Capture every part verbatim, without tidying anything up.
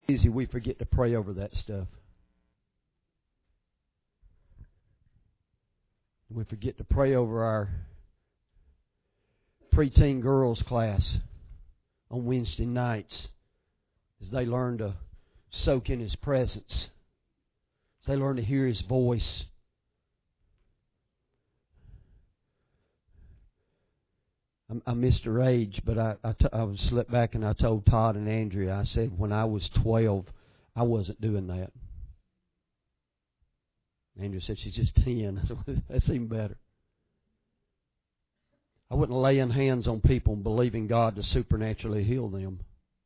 Easy, we forget to pray over that stuff. We forget to pray over our preteen girls class on Wednesday nights as they learn to soak in His presence, as they learn to hear His voice. I missed her age, but I, I, t- I slipped back and I told Todd and Andrea, I said, when I was twelve, I wasn't doing that. Andrea said, she's just ten. I said, that's even better. I wasn't laying hands on people and believing God to supernaturally heal them.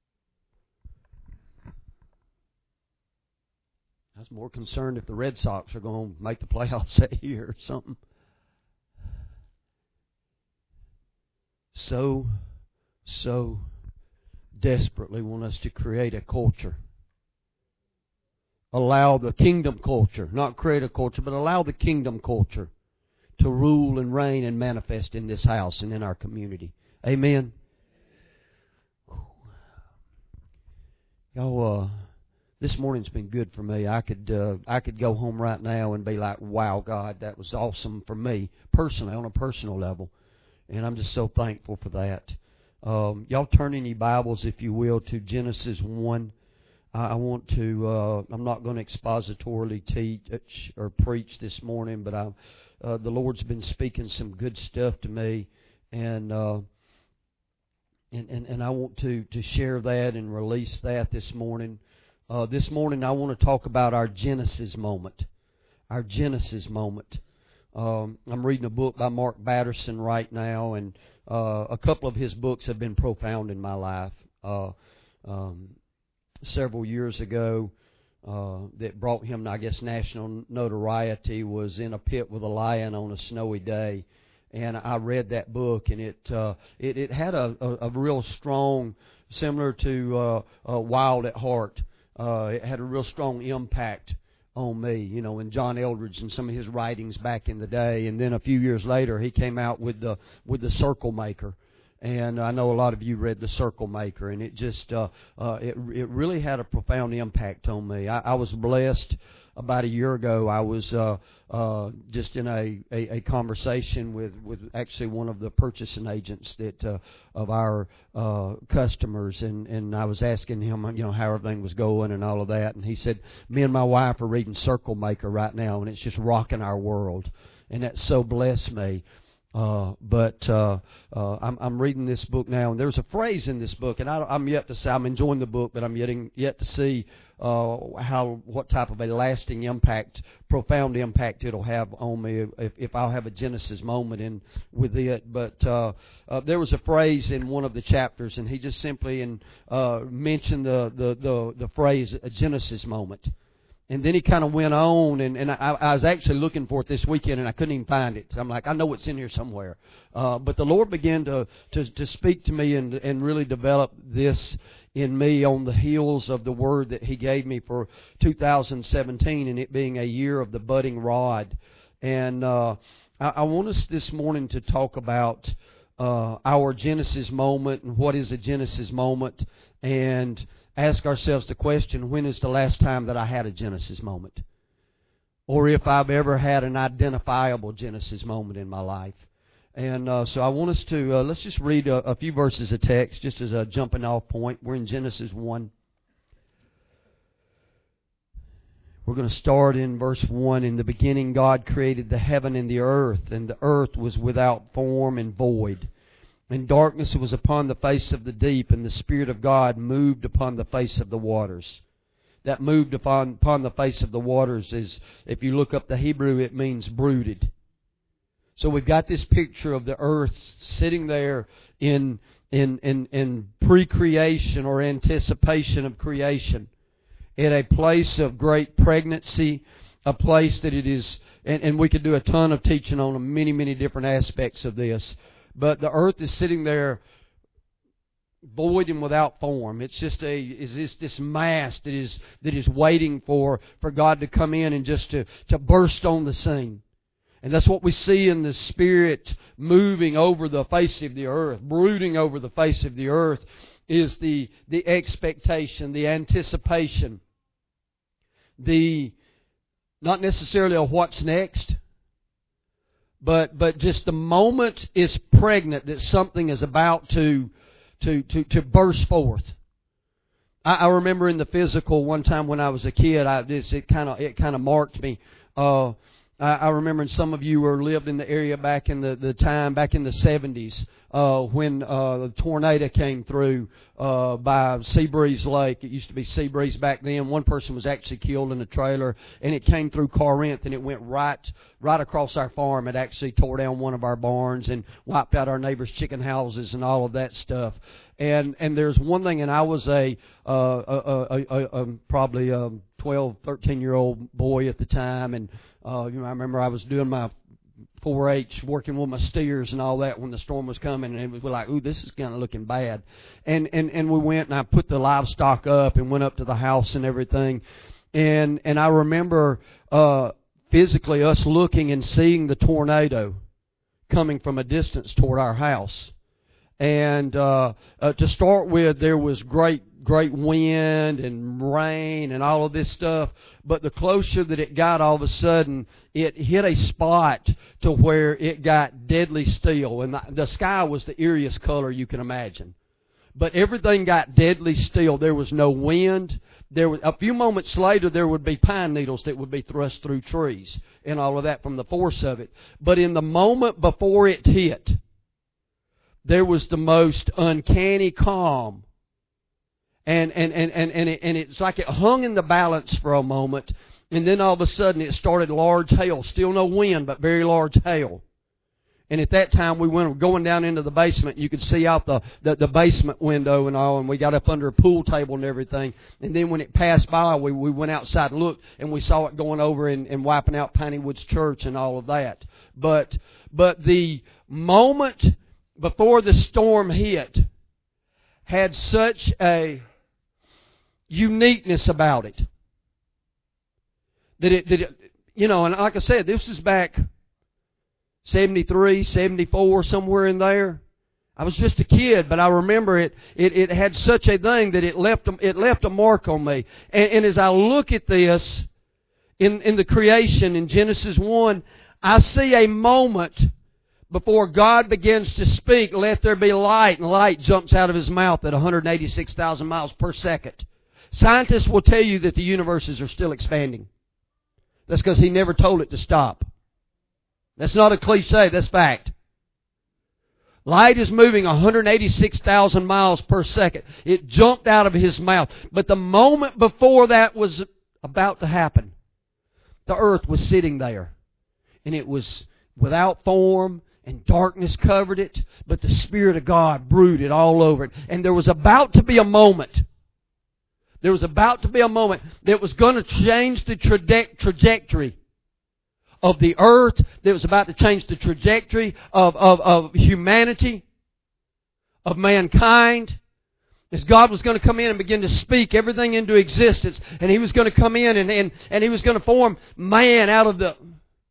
I was more concerned if the Red Sox are going to make the playoffs that year or something. So, so desperately want us to create a culture. Allow the kingdom culture, not create a culture, but allow the kingdom culture to rule and reign and manifest in this house and in our community. Amen. Y'all, uh, this morning's been good for me. I could uh, I could go home right now and be like, wow, God, that was awesome for me, personally, on a personal level. And I'm just so thankful for that. Um, y'all turn in your Bibles, if you will, to Genesis one. I, I want to, uh, I'm not going to expositorily teach or preach this morning, but I, uh, the Lord's been speaking some good stuff to me. And uh, and, and, and I want to, to share that and release that this morning. Uh, this morning I want to talk about our Genesis moment. Our Genesis moment. Um, I'm reading a book by Mark Batterson right now, and uh, a couple of his books have been profound in my life. Uh, um, several years ago, uh, that brought him, I guess, national notoriety was In a Pit with a Lion on a Snowy Day, and I read that book, and it uh, it, it had a, a, a real strong, similar to uh, uh, Wild at Heart. Uh, it had a real strong impact on me, you know, and John Eldredge and some of his writings back in the day. And then a few years later, he came out with the with the Circle Maker, and I know a lot of you read the Circle Maker, and it just uh, uh, it it really had a profound impact on me. I, I was blessed. About a year ago, I was uh, uh, just in a, a, a conversation with, with actually one of the purchasing agents that uh, of our uh, customers, and, and I was asking him, you know, how everything was going and all of that, and he said, me and my wife are reading Circle Maker right now, and it's just rocking our world, and that so blessed me. Uh, but uh, uh, I'm, I'm reading this book now, and there's a phrase in this book, and I, I'm yet to see. I'm enjoying the book, but I'm yet yet to see uh, how what type of a lasting impact, profound impact it'll have on me if, if I'll have a Genesis moment in with it. But uh, uh, there was a phrase in one of the chapters, and he just simply in, uh, mentioned the, the the the phrase a Genesis moment. And then he kind of went on, and, and I, I was actually looking for it this weekend, and I couldn't even find it. So I'm like, I know it's in here somewhere. Uh, but the Lord began to, to, to speak to me and, and really develop this in me on the heels of the word that He gave me for two thousand seventeen, and it being a year of the budding rod. And uh, I, I want us this morning to talk about uh, our Genesis moment and what is a Genesis moment, and ask ourselves the question, when is the last time that I had a Genesis moment? Or if I've ever had an identifiable Genesis moment in my life. And uh, so I want us to, uh, let's just read a, a few verses of text just as a jumping off point. We're in Genesis one. We're going to start in verse one. In the beginning God created the heaven and the earth, and the earth was without form and void. And darkness was upon the face of the deep, and the Spirit of God moved upon the face of the waters. That moved upon, upon the face of the waters is, if you look up the Hebrew, it means brooded. So we've got this picture of the earth sitting there in, in, in, in pre-creation or anticipation of creation, in a place of great pregnancy, a place that it is, and, and we could do a ton of teaching on many, many different aspects of this. But the earth is sitting there void and without form. It's just a is this this mass that is that is waiting for, for God to come in and just to, to burst on the scene. And that's what we see in the Spirit moving over the face of the earth, brooding over the face of the earth. is the, the expectation, the anticipation, the, not necessarily a what's next, but, but just the moment is pregnant that something is about to, to, to, to burst forth. I, I remember in the physical one time when I was a kid, I, this, it kind of, it kind of marked me. Uh, I, I remember, and some of you were lived in the area back in the, the time, back in the seventies, uh, when, uh, the tornado came through, uh, by Seabreeze Lake. It used to be Seabreeze back then. One person was actually killed in a trailer, and it came through Corinth, and it went right, right across our farm. It actually tore down one of our barns and wiped out our neighbors' chicken houses and all of that stuff. And, and there's one thing, and I was a, uh, a, a, a, a probably a twelve, thirteen year old boy at the time, and, uh, you know, I remember I was doing my four H, working with my steers and all that when the storm was coming, and it was like, ooh, this is kind of looking bad. And, and, and we went, and I put the livestock up and went up to the house and everything. And, and I remember, uh, physically us looking and seeing the tornado coming from a distance toward our house. And, uh, uh, to start with, there was great, great wind and rain and all of this stuff. But the closer that it got, all of a sudden, it hit a spot to where it got deadly still. And the, the sky was the eeriest color you can imagine. But everything got deadly still. There was no wind. There was, a few moments later, there would be pine needles that would be thrust through trees and all of that from the force of it. But in the moment before it hit, there was the most uncanny calm. And, and, and, and, and, it, and it's like it hung in the balance for a moment. And then all of a sudden it started large hail. Still no wind, but very large hail. And at that time we went going down into the basement. You could see out the, the, the basement window and all. And we got up under a pool table and everything. And then when it passed by, we, we went outside and looked. And we saw it going over and, and wiping out Piney Woods Church and all of that. But, but the moment before the storm hit had such a uniqueness about it that it, that it, you know, and like I said, this is back seventy-three, seventy-four, somewhere in there. I was just a kid, but I remember it, it, it had such a thing that it left, it left a mark on me. And, and as I look at this in, in the creation in Genesis one, I see a moment before God begins to speak, let there be light, and light jumps out of His mouth at one hundred eighty-six thousand miles per second. Scientists will tell you that the universes are still expanding. That's because He never told it to stop. That's not a cliche, that's fact. Light is moving one hundred eighty-six thousand miles per second. It jumped out of His mouth. But the moment before that was about to happen, the earth was sitting there. And it was without form, and darkness covered it, but the Spirit of God brooded all over it. And there was about to be a moment. There was about to be a moment that was going to change the traje- trajectory of the earth, that was about to change the trajectory of, of, of humanity, of mankind. As God was going to come in and begin to speak everything into existence. And He was going to come in and, and, and He was going to form man out of the...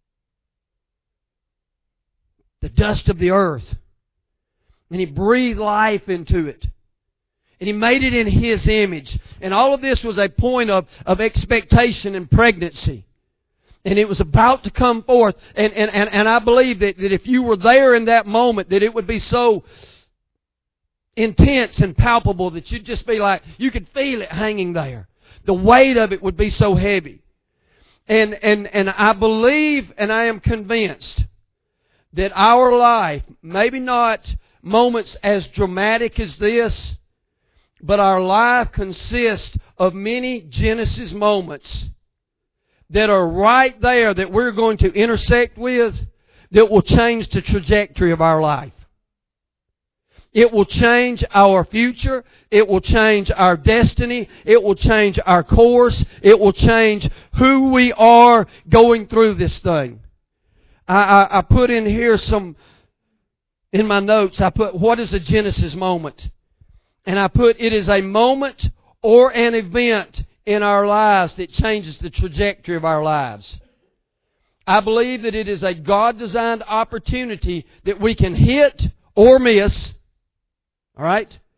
the dust of the earth. And He breathed life into it. And He made it in His image. And all of this was a point of, of expectation and pregnancy. And it was about to come forth. And, and, and, and I believe that, that if you were there in that moment, that it would be so intense and palpable that you'd just be like, you could feel it hanging there. The weight of it would be so heavy. And, and, and I believe and I am convinced that our life, maybe not moments as dramatic as this, but our life consists of many Genesis moments that are right there that we're going to intersect with that will change the trajectory of our life. It will change our future. It will change our destiny. It will change our course. It will change who we are going through this thing. I, I, I put in here some, in my notes, I put, what is a Genesis moment? And I put, it is a moment or an event in our lives that changes the trajectory of our lives. I believe that it is a God-designed opportunity that we can hit or miss, all right?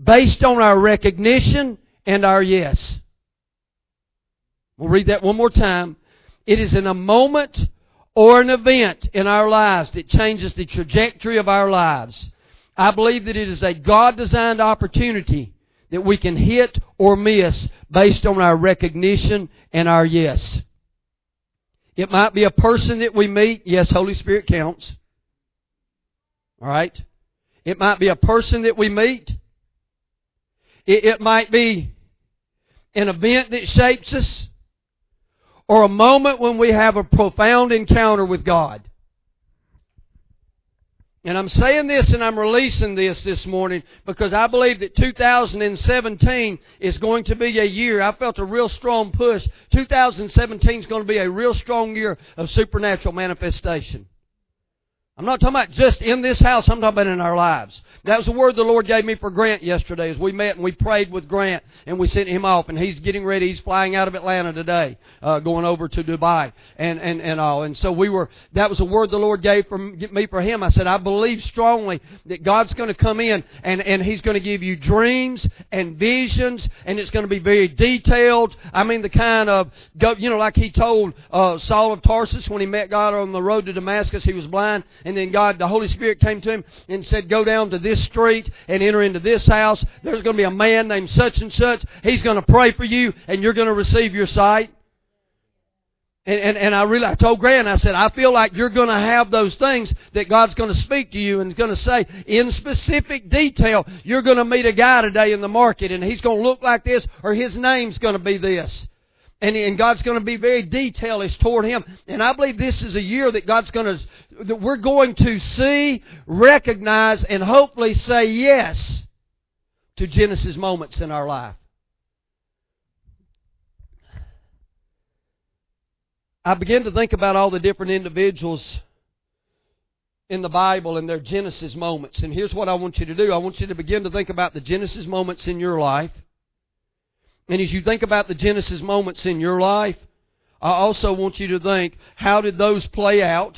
based on our recognition and our yes. We'll read that one more time. It is in a moment or an event in our lives that changes the trajectory of our lives. I believe that it is a God-designed opportunity that we can hit or miss based on our recognition and our yes. It might be a person that we meet. Yes, Holy Spirit counts. All right? It might be a person that we meet. It, it might be an event that shapes us, or a moment when we have a profound encounter with God. And I'm saying this and I'm releasing this this morning because I believe that two thousand seventeen is going to be a year. I felt a real strong push. two thousand seventeen is going to be a real strong year of supernatural manifestation. I'm not talking about just in this house, I'm talking about in our lives. That was the word the Lord gave me for Grant yesterday as we met and we prayed with Grant and we sent him off, and he's getting ready. He's flying out of Atlanta today, uh, going over to Dubai and, and, and all. And so we were, that was a word the Lord gave for me for him. I said, I believe strongly that God's going to come in and, and He's going to give you dreams and visions, and it's going to be very detailed. I mean, the kind of, you know, like He told uh, Saul of Tarsus when he met God on the road to Damascus, he was blind. And then God, the Holy Spirit came to him and said, go down to this street and enter into this house. There's going to be a man named such and such. He's going to pray for you and you're going to receive your sight. And, and, and I really, I told Grant, I said, I feel like you're going to have those things that God's going to speak to you and going to say in specific detail. You're going to meet a guy today in the market and he's going to look like this, or his name's going to be this. And, and God's going to be very detailish toward him. And I believe this is a year that God's going to, that we're going to see, recognize, and hopefully say yes to Genesis moments in our life. I began to think about all the different individuals in the Bible and their Genesis moments. And here's what I want you to do. I want you to begin to think about the Genesis moments in your life. And as you think about the Genesis moments in your life, I also want you to think, how did those play out?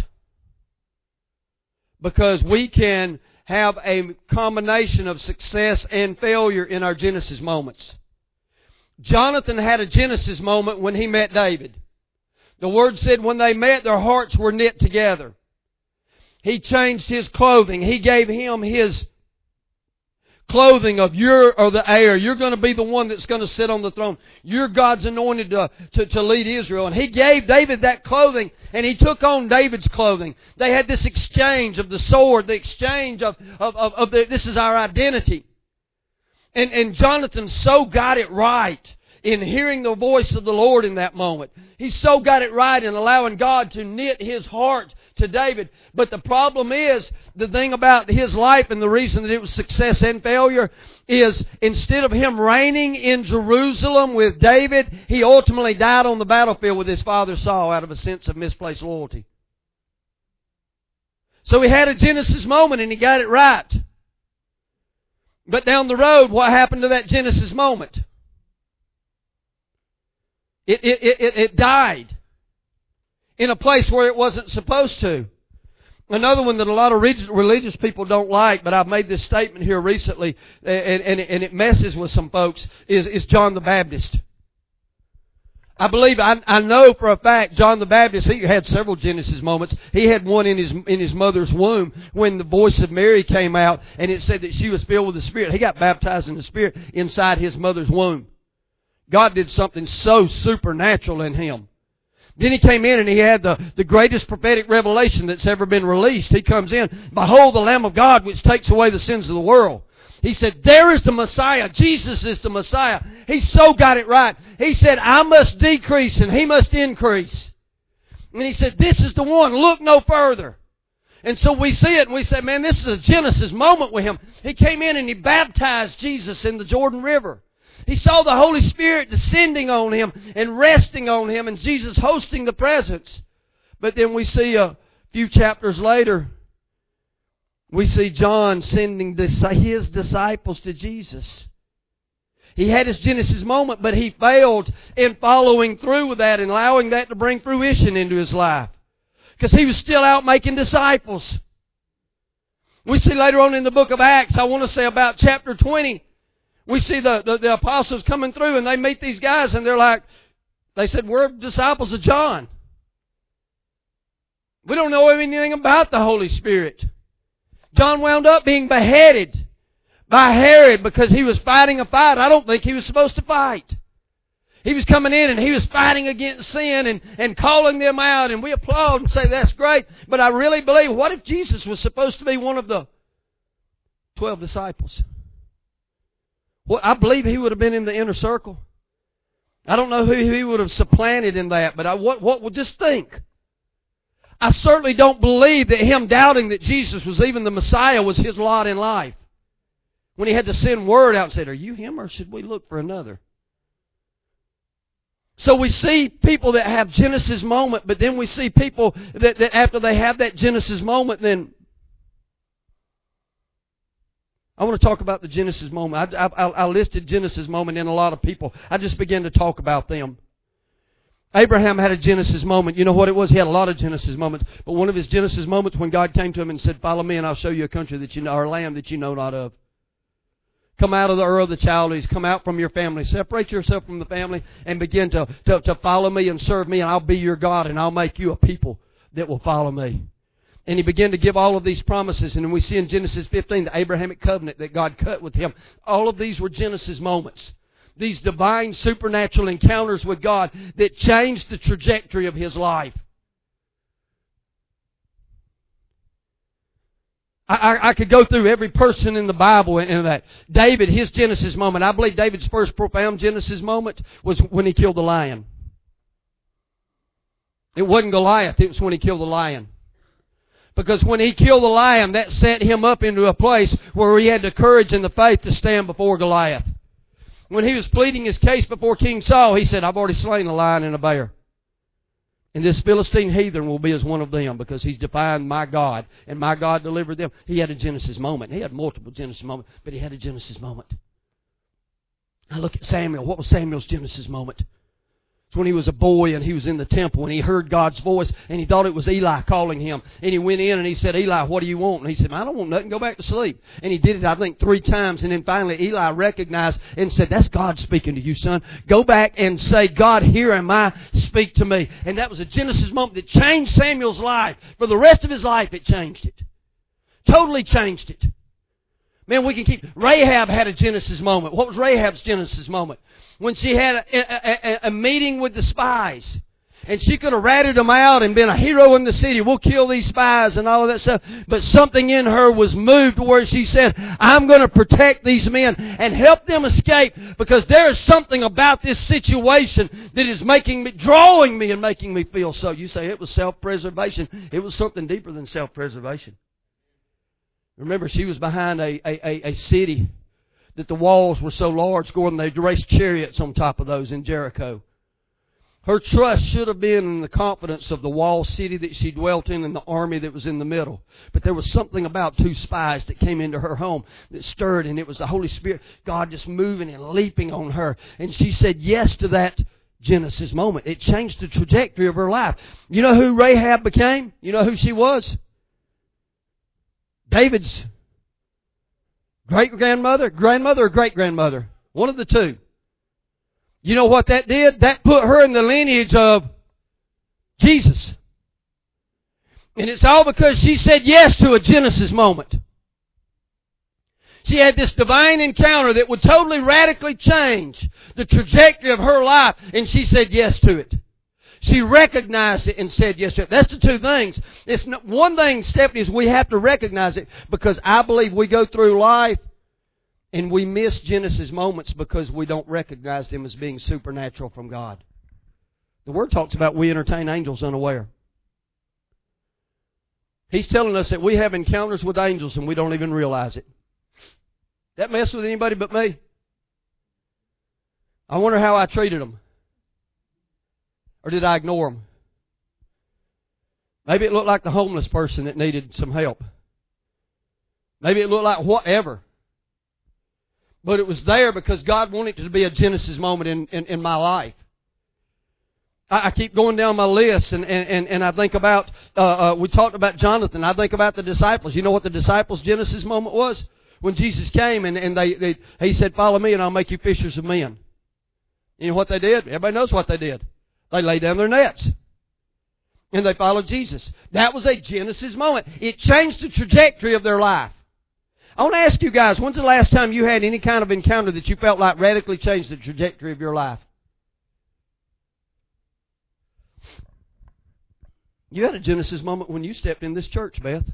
Because we can have a combination of success and failure in our Genesis moments. Jonathan had a Genesis moment when he met David. The Word said when they met, their hearts were knit together. He changed his clothing. He gave him his clothing of you're or the heir. You're going to be the one that's going to sit on the throne. You're God's anointed to, to, to lead Israel. And He gave David that clothing, and he took on David's clothing. They had this exchange of the sword, the exchange of, of, of, of the, this is our identity. And, and Jonathan so got it right in hearing the voice of the Lord in that moment. He so got it right in allowing God to knit his heart to David. But the problem is, the thing about his life and the reason that it was success and failure is, instead of him reigning in Jerusalem with David, he ultimately died on the battlefield with his father Saul out of a sense of misplaced loyalty. So he had a Genesis moment and he got it right. But down the road, what happened to that Genesis moment? It, it, it, it died in a place where it wasn't supposed to. Another one that a lot of religious people don't like, but I've made this statement here recently, and, and, and it messes with some folks, is, is John the Baptist. I believe, I, I know for a fact, John the Baptist, he had several Genesis moments. He had one in his in his mother's womb when the voice of Mary came out, and it said that she was filled with the Spirit. He got baptized in the Spirit inside his mother's womb. God did something so supernatural in him. Then he came in and he had the, the greatest prophetic revelation that's ever been released. He comes in, behold the Lamb of God which takes away the sins of the world. He said, there is the Messiah. Jesus is the Messiah. He so got it right. He said, I must decrease and He must increase. And He said, this is the one. Look no further. And so we see it and we say, man, this is a Genesis moment with Him. He came in and He baptized Jesus in the Jordan River. He saw the Holy Spirit descending on Him and resting on Him, and Jesus hosting the presence. But then we see a few chapters later, we see John sending his disciples to Jesus. He had his Genesis moment, but he failed in following through with that and allowing that to bring fruition into his life. Because he was still out making disciples. We see later on in the book of Acts, I want to say about chapter twenty, We see the, the, the apostles coming through and they meet these guys and they're like, they said, we're disciples of John. We don't know anything about the Holy Spirit. John wound up being beheaded by Herod because he was fighting a fight I don't think he was supposed to fight. He was coming in and he was fighting against sin and, and calling them out, and we applaud and say that's great. But I really believe, what if Jesus was supposed to be one of the twelve disciples? Well, I believe he would have been in the inner circle. I don't know who he would have supplanted in that, but I, what, what would just think? I certainly don't believe that him doubting that Jesus was even the Messiah was his lot in life. When he had to send word out and said, are you him or should we look for another? So we see people that have Genesis moment, but then we see people that, that after they have that Genesis moment, then I want to talk about the Genesis moment. I, I, I listed Genesis moment in a lot of people. I just began to talk about them. Abraham had a Genesis moment. You know what it was? He had a lot of Genesis moments. But one of his Genesis moments when God came to him and said, follow me and I'll show you a country that you know, or a land that you know not of. Come out of the Ur of the Chaldees. Come out from your family. Separate yourself from the family and begin to, to, to follow me and serve me, and I'll be your God and I'll make you a people that will follow me. And he began to give all of these promises. And we see in Genesis fifteen the Abrahamic covenant that God cut with him. All of these were Genesis moments. These divine supernatural encounters with God that changed the trajectory of his life. I, I, I could go through every person in the Bible in that. David, his Genesis moment. I believe David's first profound Genesis moment was when he killed the lion. It wasn't Goliath, it was when he killed the lion. Because when he killed the lion, that set him up into a place where he had the courage and the faith to stand before Goliath. When he was pleading his case before King Saul, he said, I've already slain a lion and a bear. And this Philistine heathen will be as one of them because he's defied my God. And my God delivered them. He had a Genesis moment. He had multiple Genesis moments, but he had a Genesis moment. I look at Samuel. What was Samuel's Genesis moment? When he was a boy and he was in the temple and he heard God's voice and he thought it was Eli calling him. And he went in and he said, Eli, what do you want? And he said, I don't want nothing. Go back to sleep. And he did it, I think, three times. And then finally Eli recognized and said, that's God speaking to you, son. Go back and say, God, here am I. Speak to me. And that was a Genesis moment that changed Samuel's life. For the rest of his life, it changed it. Totally changed it. Man, we can keep... Rahab had a Genesis moment. What was Rahab's Genesis moment? When she had a, a, a, a meeting with the spies. And she could have ratted them out and been a hero in the city. We'll kill these spies and all of that stuff. But something in her was moved where she said, I'm going to protect these men and help them escape because there is something about this situation that is making me, drawing me and making me feel so. You say it was self-preservation. It was something deeper than self-preservation. Remember, she was behind a, a, a city that the walls were so large, Gordon, they raced chariots on top of those in Jericho. Her trust should have been in the confidence of the walled city that she dwelt in and the army that was in the middle. But there was something about two spies that came into her home that stirred, and it was the Holy Spirit, God just moving and leaping on her. And she said yes to that Genesis moment. It changed the trajectory of her life. You know who Rahab became? You know who she was? David's great-grandmother, grandmother or great-grandmother? One of the two. You know what that did? That put her in the lineage of Jesus. And it's all because she said yes to a Genesis moment. She had this divine encounter that would totally radically change the trajectory of her life, and she said yes to it. She recognized it and said yes to it. That's the two things. It's not, one thing, Stephanie, is we have to recognize it because I believe we go through life and we miss Genesis moments because we don't recognize them as being supernatural from God. The Word talks about we entertain angels unaware. He's telling us that we have encounters with angels and we don't even realize it. That mess with anybody but me? I wonder how I treated them. Or did I ignore them? Maybe it looked like the homeless person that needed some help. Maybe it looked like whatever. But it was there because God wanted it to be a Genesis moment in, in, in my life. I, I keep going down my list and, and, and I think about, uh, uh, we talked about Jonathan. I think about the disciples. You know what the disciples' Genesis moment was? when Jesus came and, and they, they He said, follow me and I'll make you fishers of men. You know what they did? Everybody knows what they did. They laid down their nets. And they followed Jesus. That was a Genesis moment. It changed the trajectory of their life. I want to ask you guys, when's the last time you had any kind of encounter that you felt like radically changed the trajectory of your life? You had a Genesis moment when you stepped in this church, Beth.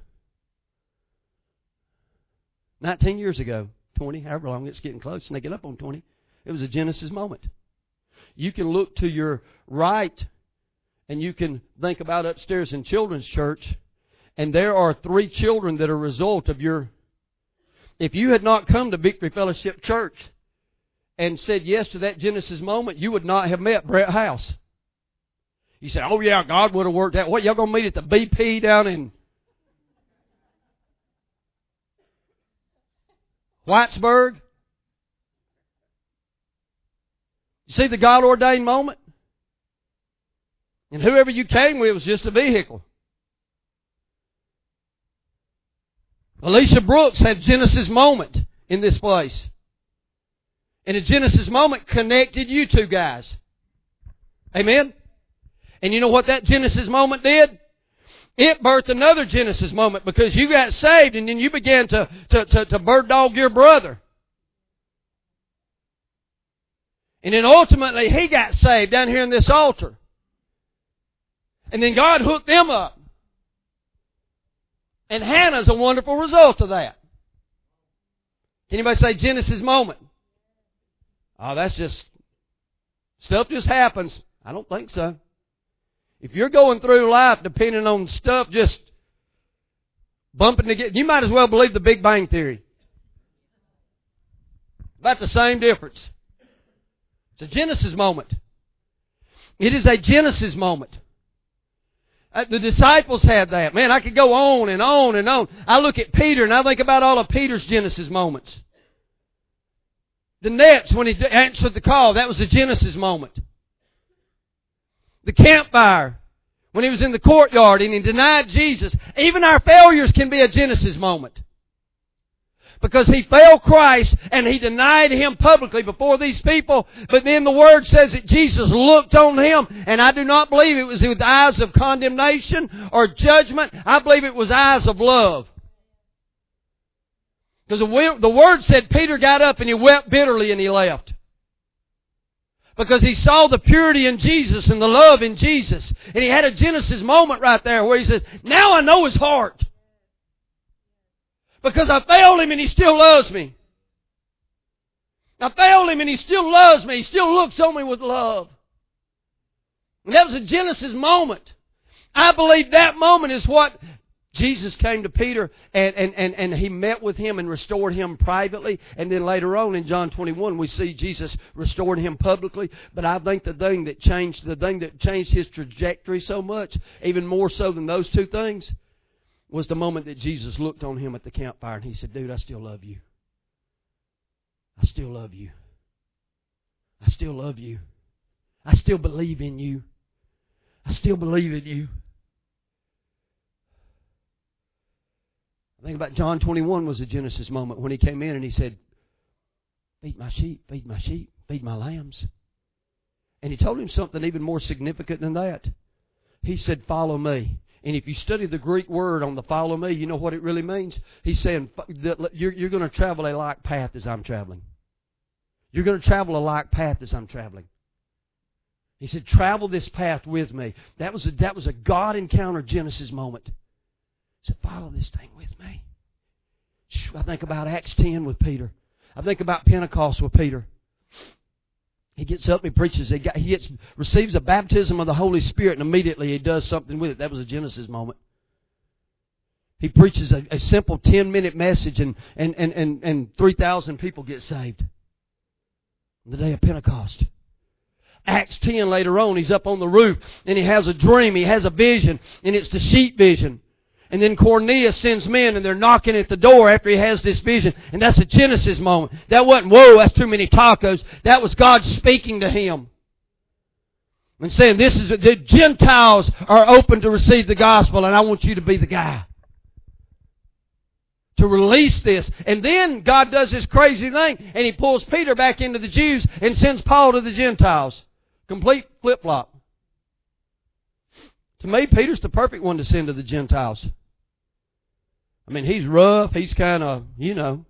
Nineteen years ago. Twenty, however long, it's getting close, sneaking up on twenty. It was a Genesis moment. You can look to your right and you can think about upstairs in children's church, and there are three children that are a result of your... If you had not come to Victory Fellowship Church and said yes to that Genesis moment, you would not have met Brett House. You say, oh yeah, God would have worked out. What, y'all going to meet at the B P down in Whitesburg? You see the God-ordained moment? And whoever you came with was just a vehicle. Alicia Brooks had a Genesis moment in this place. And a Genesis moment connected you two guys. Amen? And you know what that Genesis moment did? It birthed another Genesis moment because you got saved and then you began to, to, to, to bird dog your brother. And then ultimately he got saved down here in this altar. And then God hooked them up. And Hannah's a wonderful result of that. Can anybody say Genesis moment? Oh, that's just, stuff just happens. I don't think so. If you're going through life depending on stuff just bumping together, you might as well believe the Big Bang Theory. About the same difference. It's a Genesis moment. It is a Genesis moment. Uh, the disciples had that. Man, I could go on and on and on. I look at Peter and I think about all of Peter's Genesis moments. The nets, when he answered the call, that was a Genesis moment. The campfire, when he was in the courtyard and he denied Jesus. Even our failures can be a Genesis moment. Because he failed Christ and he denied Him publicly before these people. But then the Word says that Jesus looked on him. And I do not believe it was with eyes of condemnation or judgment. I believe it was eyes of love. Because the Word said Peter got up and he wept bitterly and he left. Because he saw the purity in Jesus and the love in Jesus. And he had a Genesis moment right there where he says, now I know His heart. Because I failed Him and He still loves me. I failed Him and He still loves me. He still looks on me with love. And that was a Genesis moment. I believe that moment is what Jesus came to Peter and, and, and, and He met with him and restored him privately. And then later on in John twenty-one we see Jesus restored him publicly. But I think the thing that changed, the thing that changed his trajectory so much, even more so than those two things, was the moment that Jesus looked on him at the campfire and He said, dude, I still love you. I still love you. I still love you. I still believe in you. I still believe in you. I think about John twenty-one was a Genesis moment when He came in and He said, feed my sheep, feed my sheep, feed my lambs. And He told him something even more significant than that. He said, follow me. And if you study the Greek word on the follow me, you know what it really means? He's saying that you're, you're going to travel a like path as I'm traveling. You're going to travel a like path as I'm traveling. He said, travel this path with me. That was a, that was a God encounter Genesis moment. He said, follow this thing with me. I think about Acts ten with Peter. I think about Pentecost with Peter. He gets up, he preaches, he, got, he gets, receives a baptism of the Holy Spirit, and immediately he does something with it. That was a Genesis moment. He preaches a, a simple ten-minute message, and, and, and, and, and three thousand people get saved on the day of Pentecost. Acts ten later on, he's up on the roof, and he has a dream, he has a vision, and it's the sheep vision. And then Cornelius sends men and they're knocking at the door after he has this vision. And that's a Genesis moment. That wasn't, whoa, that's too many tacos. That was God speaking to him. And saying, this is, the Gentiles are open to receive the gospel and I want you to be the guy. to release this. And then God does this crazy thing, and He pulls Peter back into the Jews and sends Paul to the Gentiles. Complete flip-flop. To me, Peter's the perfect one to send to the Gentiles. I mean, he's rough, he's kind of, you know.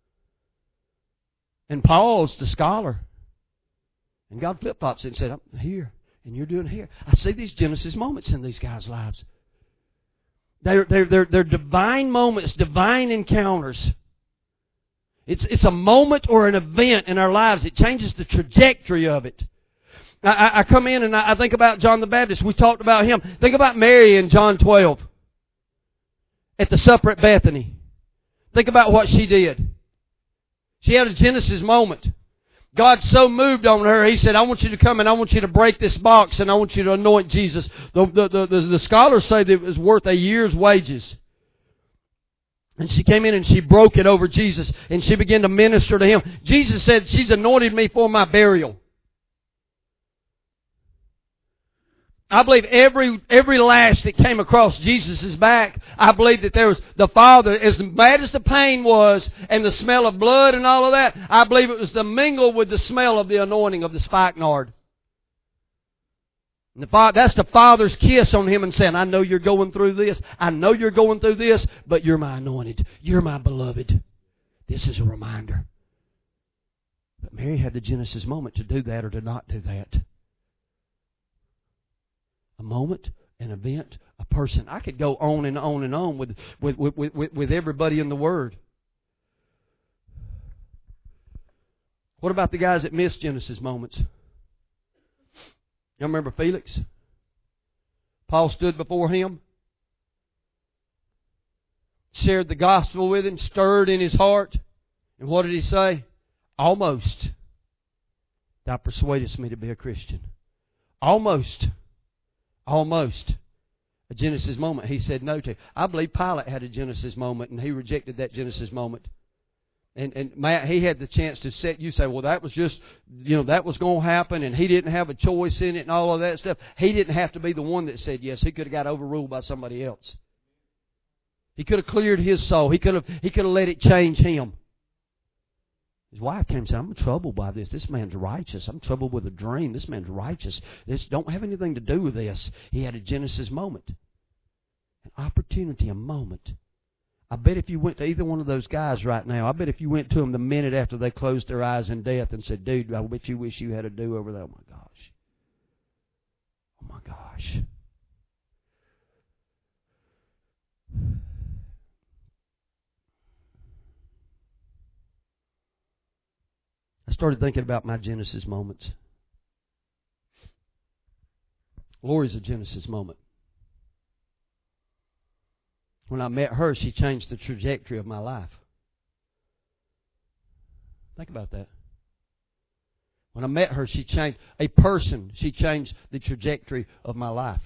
And Paul's the scholar. And God flip-flops it and said, I'm here, and you're doing here. I see these Genesis moments in these guys' lives. They're, they're, they're, they're divine moments, divine encounters. It's, it's a moment or an event in our lives. It changes the trajectory of it. I, I come in and I think about John the Baptist. We talked about him. Think about Mary in John twelve at the supper at Bethany. Think about what she did. She had a Genesis moment. God so moved on her, He said, I want you to come and I want you to break this box and I want you to anoint Jesus. The, the, the, the, the scholars say that it was worth a year's wages. And she came in and she broke it over Jesus and she began to minister to Him. Jesus said, she's anointed me for my burial. I believe every every lash that came across Jesus' back, I believe that there was the Father, as bad as the pain was, and the smell of blood and all of that, I believe it was the mingle with the smell of the anointing of the spikenard. And the Father, that's the Father's kiss on Him and saying, I know you're going through this. I know you're going through this, but you're my anointed. You're my beloved. This is a reminder. But Mary had the Genesis moment to do that or to not do that. A moment, an event, a person. I could go on and on and on with, with, with, with, with everybody in the Word. What about the guys that missed Genesis moments? You remember Felix? Paul stood before him, shared the gospel with him, stirred in his heart. And what did he say? Almost thou persuadest me to be a Christian. Almost. Almost. A Genesis moment he said no to. I believe Pilate had a Genesis moment and he rejected that Genesis moment. And and Matt, he had the chance to set you say, well, that was just, you know, that was going to happen and he didn't have a choice in it and all of that stuff. He didn't have to be the one that said yes. He could have got overruled by somebody else. He could have cleared his soul. He could have he could have let it change him. His wife came and said, I'm troubled by this. This man's righteous. I'm troubled with a dream. This man's righteous. This don't have anything to do with this. He had a Genesis moment. An opportunity, a moment. I bet if you went to either one of those guys right now, I bet if you went to them the minute after they closed their eyes in death and said, dude, I bet you wish you had a do-over there. Oh my gosh. Oh my gosh. I started thinking about my Genesis moments. Lori's a Genesis moment. When I met her, she changed the trajectory of my life. Think about that. When I met her, she changed a person. She changed the trajectory of my life.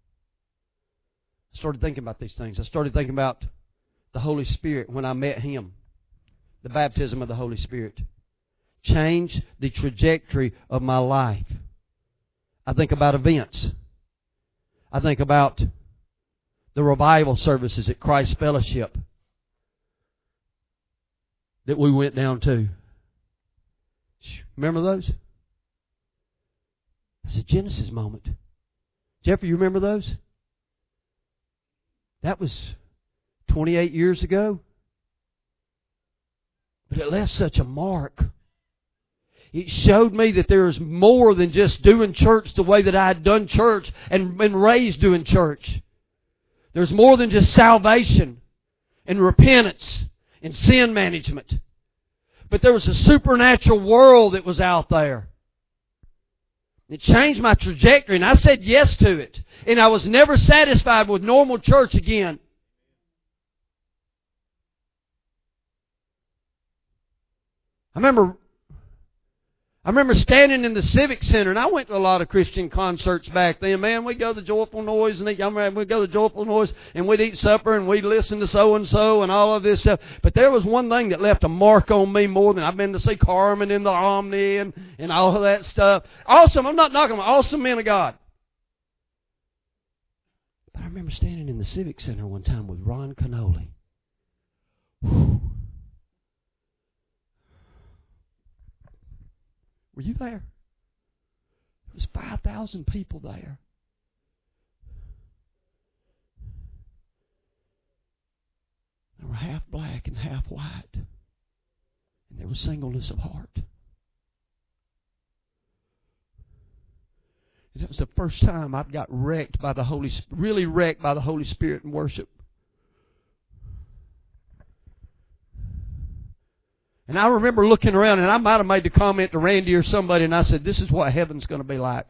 I started thinking about these things. I started thinking about the Holy Spirit when I met Him. The baptism of the Holy Spirit changed the trajectory of my life. I think about events. I think about the revival services at Christ Fellowship that we went down to. Remember those? It's a Genesis moment. Jeffrey, you remember those? That was twenty-eight years ago. But it left such a mark. It showed me that there is more than just doing church the way that I had done church and been raised doing church. There's more than just salvation and repentance and sin management. But there was a supernatural world that was out there. It changed my trajectory and I said yes to it. And I was never satisfied with normal church again. I remember I remember standing in the Civic Center, and I went to a lot of Christian concerts back then. Man, we'd go to the Joyful Noise, and we'd go to the Joyful Noise, and we'd eat supper, and we'd listen to so-and-so, and all of this stuff. But there was one thing that left a mark on me more than I've been to see Carmen in the Omni and, and all of that stuff. Awesome. I'm not knocking them. Awesome men of God. But I remember standing in the Civic Center one time with Ron Canoli. Whew. Were you there? There was five thousand people there. They were half black and half white. And there was singleness of heart. And it was the first time I'd got wrecked by the Holy Spirit, really wrecked by the Holy Spirit in worship. And I remember looking around, and I might have made the comment to Randy or somebody, and I said, this is what heaven's going to be like.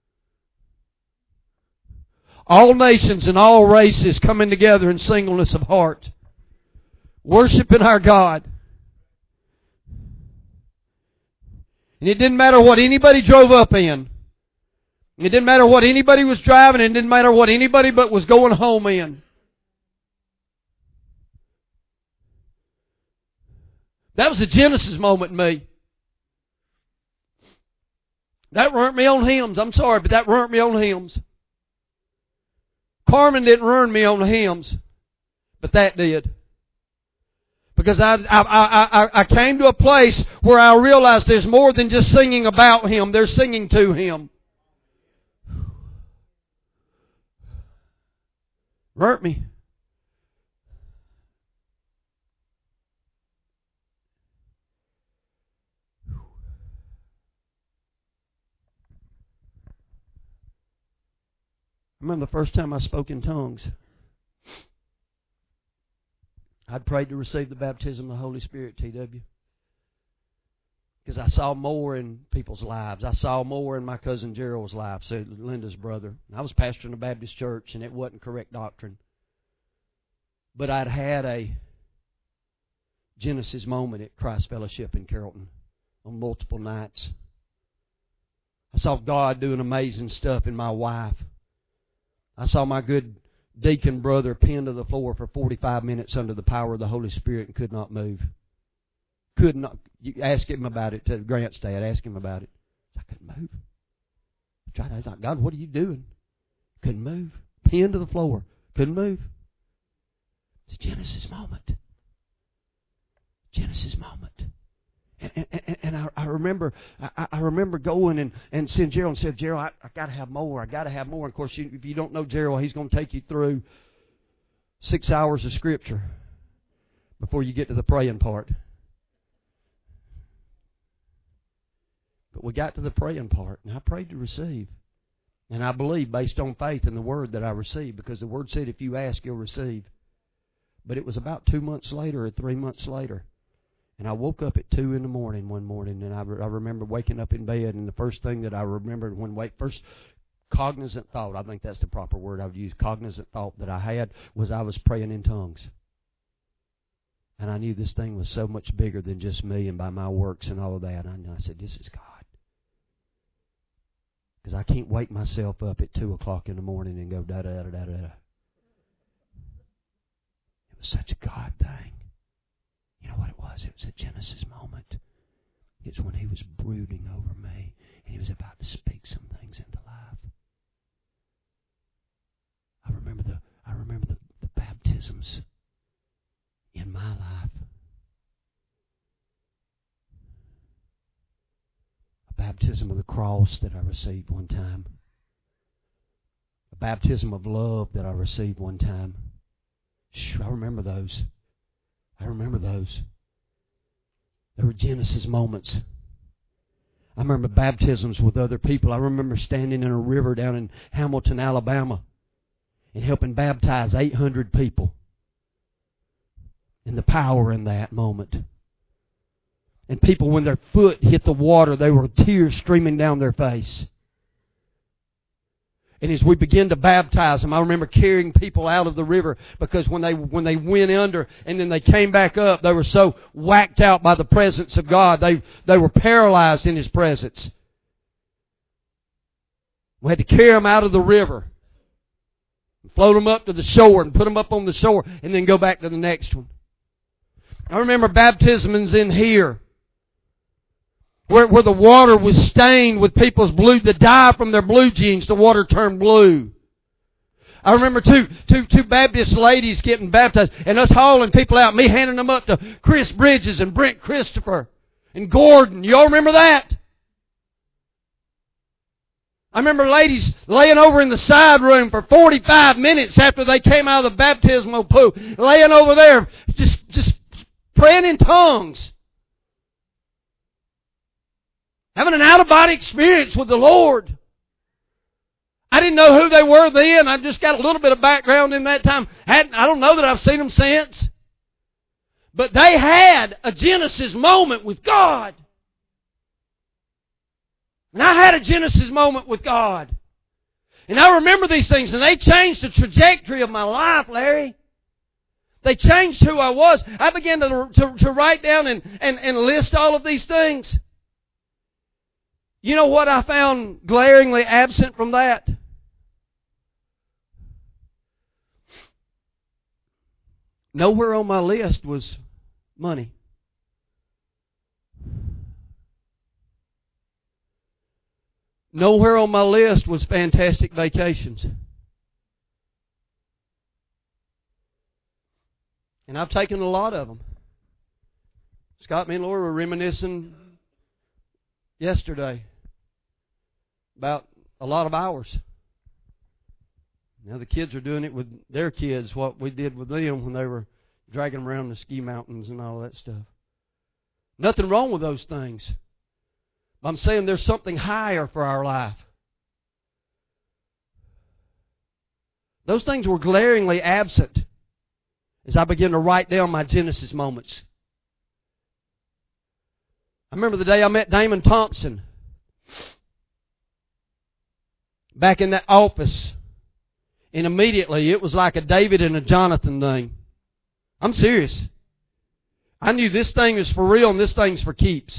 All nations and all races coming together in singleness of heart, worshiping our God. And it didn't matter what anybody drove up in. It didn't matter what anybody was driving. It didn't matter what anybody but was going home in. That was a Genesis moment in me. That weren't me on hymns. I'm sorry, but that weren't me on hymns. Carmen didn't run me on the hymns, but that did. Because I, I, I, I came to a place where I realized there's more than just singing about Him. There's singing to Him. Hurt me. I remember the first time I spoke in tongues. I'd prayed to receive the baptism of the Holy Spirit, T W. Because I saw more in people's lives. I saw more in my cousin Gerald's life, so Linda's brother. I was pastoring a Baptist church, and it wasn't correct doctrine. But I'd had a Genesis moment at Christ Fellowship in Carrollton on multiple nights. I saw God doing amazing stuff in my wife. I saw my good deacon brother pinned to the floor for forty-five minutes under the power of the Holy Spirit and could not move. Could not. You ask him about it to Grant's dad. Ask him about it. I couldn't move. I tried. I thought, God, what are you doing? Couldn't move. Pinned to the floor. Couldn't move. It's a Genesis moment. Genesis moment. And, and, and I, I remember, I, I remember going and, and seeing Gerald and said, Gerald, I, I got to have more. I got to have more. And of course, you, if you don't know Gerald, he's going to take you through six hours of Scripture before you get to the praying part. But we got to the praying part, and I prayed to receive. And I believe based on faith in the Word that I received, because the Word said if you ask, you'll receive. But it was about two months later or three months later. And I woke up at two in the morning one morning, and I, re- I remember waking up in bed, and the first thing that I remembered when wake first cognizant thought, I think that's the proper word I would use, cognizant thought that I had was I was praying in tongues. And I knew this thing was so much bigger than just me and by my works and all of that. And I said, this is God. Because I can't wake myself up at two o'clock in the morning and go da-da-da-da-da. It was such a God thing. You know what it was? It was a Genesis moment. It's when He was brooding over me and He was about to speak some things into life. I remember the I remember the, the baptisms in my life. A baptism of the cross that I received one time. A baptism of love that I received one time. I remember those. I remember those. There were Genesis moments. I remember baptisms with other people. I remember standing in a river down in Hamilton, Alabama, and helping baptize eight hundred people. And the power in that moment. And people, when their foot hit the water, they were tears streaming down their face. And as we began to baptize them, I remember carrying people out of the river because when they when they went under and then they came back up, they were so whacked out by the presence of God. They they were paralyzed in His presence. We had to carry them out of the river, float them up to the shore and put them up on the shore and then go back to the next one. I remember baptisms in here. Where, where the water was stained with people's blue, the dye from their blue jeans, the water turned blue. I remember two, two, two Baptist ladies getting baptized and us hauling people out, me handing them up to Chris Bridges and Brent Christopher and Gordon. You all remember that? I remember ladies laying over in the side room for forty-five minutes after they came out of the baptismal pool, laying over there, just, just praying in tongues. Having an out-of-body experience with the Lord. I didn't know who they were then. I just got a little bit of background in that time. Hadn't, I don't know that I've seen them since. But they had a Genesis moment with God. And I had a Genesis moment with God. And I remember these things, and they changed the trajectory of my life, Larry. They changed who I was. I began to, to, to write down and, and, and list all of these things. You know what I found glaringly absent from that? Nowhere on my list was money. Nowhere on my list was fantastic vacations. And I've taken a lot of them. Scott, me and Laura were reminiscing yesterday about a lot of hours. Now the kids are doing it with their kids, what we did with them when they were dragging them around the ski mountains and all that stuff. Nothing wrong with those things. I'm saying there's something higher for our life. Those things were glaringly absent as I began to write down my Genesis moments. I remember the day I met Damon Thompson back in that office. And immediately it was like a David and a Jonathan thing. I'm serious. I knew this thing is for real and this thing's for keeps.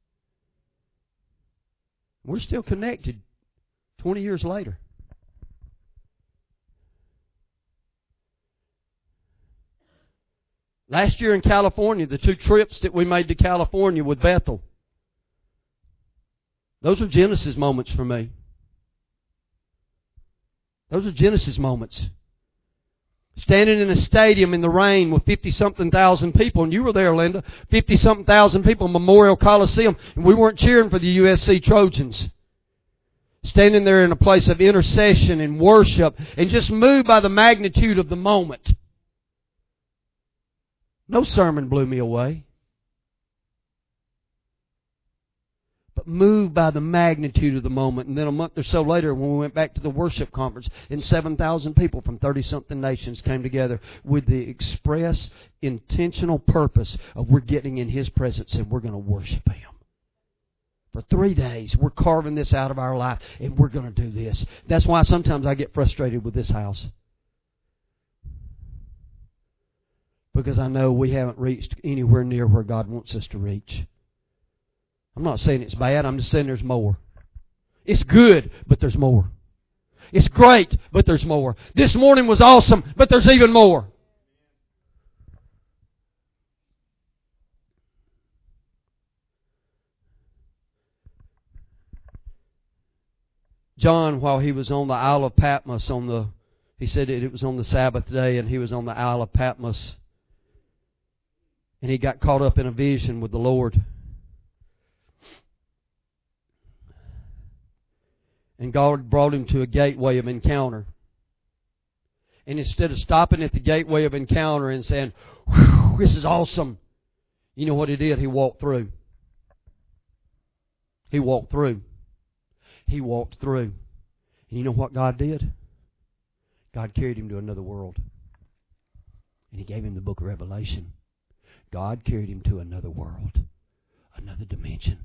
We're still connected twenty years later. Last year in California, the two trips that we made to California with Bethel, those are Genesis moments for me. Those are Genesis moments. Standing in a stadium in the rain with fifty-something thousand people, and you were there, Linda, fifty-something thousand people, Memorial Coliseum, and we weren't cheering for the U S C Trojans. Standing there in a place of intercession and worship, and just moved by the magnitude of the moment. No sermon blew me away. But moved by the magnitude of the moment. And then a month or so later, when we went back to the worship conference, and seven thousand people from thirty-something nations came together with the express, intentional purpose of we're getting in His presence and we're going to worship Him. For three days, we're carving this out of our life and we're going to do this. That's why sometimes I get frustrated with this house. Because I know we haven't reached anywhere near where God wants us to reach. I'm not saying it's bad. I'm just saying there's more. It's good, but there's more. It's great, but there's more. This morning was awesome, but there's even more. John, while he was on the Isle of Patmos, on the, he said it was on the Sabbath day, and he was on the Isle of Patmos, and he got caught up in a vision with the Lord. And God brought him to a gateway of encounter. And instead of stopping at the gateway of encounter and saying, "Whew, this is awesome," you know what he did? He walked through. He walked through. He walked through. And you know what God did? God carried him to another world. And He gave him the book of Revelation. God carried him to another world, another dimension.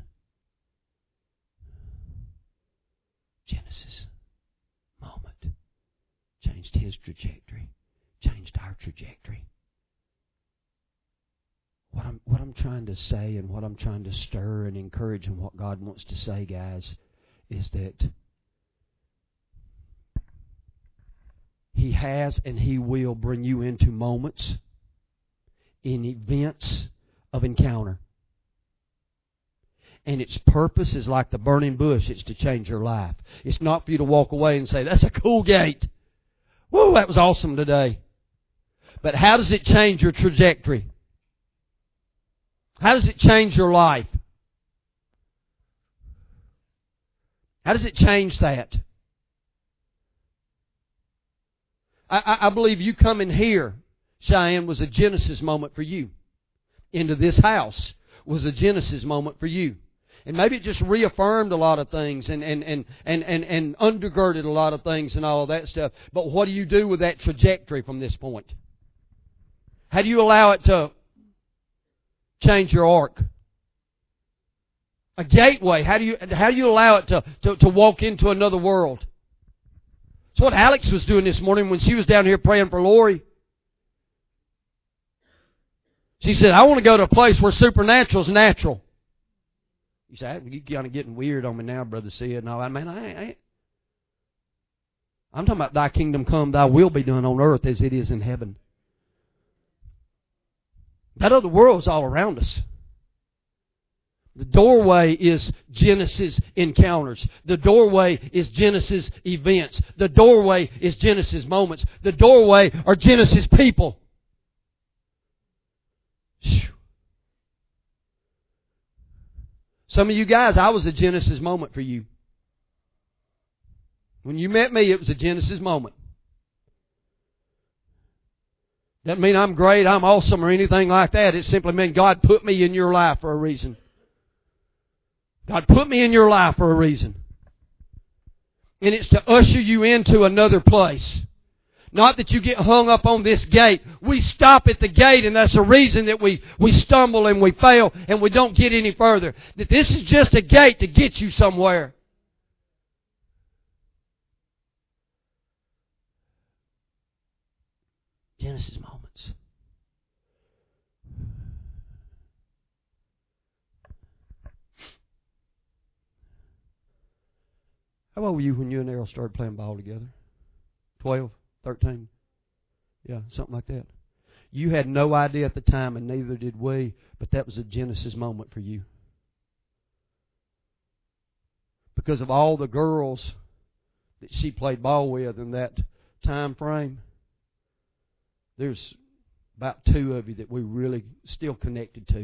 Genesis moment changed his trajectory, changed our trajectory. What I'm what I'm trying to say and what I'm trying to stir and encourage and what God wants to say, guys, is that He has and He will bring you into moments, in events of encounter. And its purpose is like the burning bush. It's to change your life. It's not for you to walk away and say, "That's a cool gate." Woo, that was awesome today. But how does it change your trajectory? How does it change your life? How does it change that? I, I, I believe you coming here, Cheyenne, was a Genesis moment for you. Into this house was a Genesis moment for you. And maybe it just reaffirmed a lot of things and, and, and, and, and, and undergirded a lot of things and all of that stuff. But what do you do with that trajectory from this point? How do you allow it to change your arc? A gateway. How do you how do you allow it to, to, to walk into another world? It's what Alex was doing this morning when she was down here praying for Lori. She said, I want to go to a place where supernatural is natural. You say, you're kind of getting weird on me now, Brother Sid. And all that. Man, I ain't. I'm talking about thy kingdom come, thy will be done on earth as it is in heaven. That other world's all around us. The doorway is Genesis encounters. The doorway is Genesis events. The doorway is Genesis moments. The doorway are Genesis people. Whew. Some of you guys, I was a Genesis moment for you. When you met me, it was a Genesis moment. Doesn't mean I'm great, I'm awesome, or anything like that. It simply means God put me in your life for a reason. God put me in your life for a reason. And it's to usher you into another place. Not that you get hung up on this gate. We stop at the gate, and that's the reason that we, we stumble and we fail and we don't get any further. That this is just a gate to get you somewhere. Genesis moments. How old were you when you and Errol started playing ball together? Twelve? Thirteen? Yeah, something like that. You had no idea at the time, and neither did we, but that was a Genesis moment for you. Because of all the girls that she played ball with in that time frame, there's about two of you that we really still connected to.